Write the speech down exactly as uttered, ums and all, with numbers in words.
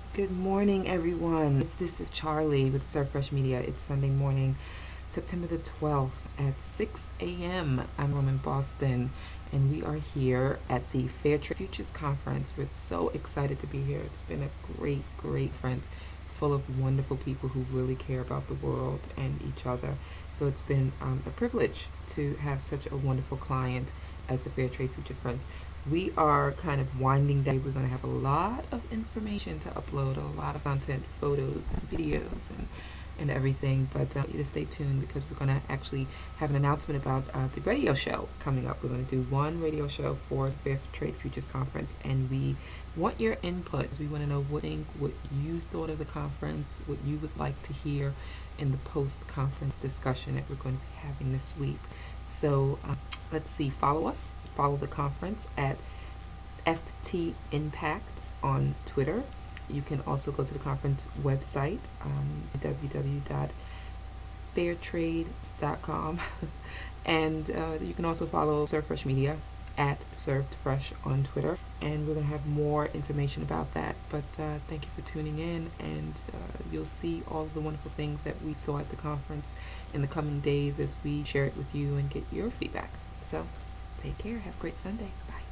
Good morning, everyone. This is Charlie with Serve Fresh Media. It's Sunday morning, September the twelfth at six a m I'm home in Boston, and we are here at the Fair Trade Futures Conference. We're so excited to be here. It's been a great, great conference full of wonderful people who really care about the world and each other. So it's been um, a privilege to have such a wonderful client as the Fair Trade Futures Friends. We are kind of winding down. We're going to have a lot of information to upload, a lot of content, photos and videos and and everything. But uh, you to stay tuned because we're going to actually have an announcement about uh, the radio show coming up. We're going to do one radio show for the Fair Trade Futures Conference, and we want your input. We want to know what what you thought of the conference, what you would like to hear in the post-conference discussion that we're going to be having this week. So um, let's see. Follow us. Follow the conference at F T Impact on Twitter. You can also go to the conference website, um, w w w dot fair trade dot com. and uh, you can also follow Serve Fresh Media at Served Fresh on Twitter. And we're going to have more information about that. But uh, thank you for tuning in, and uh, you'll see all of the wonderful things that we saw at the conference in the coming days as we share it with you and get your feedback. So take care. Have a great Sunday. Bye.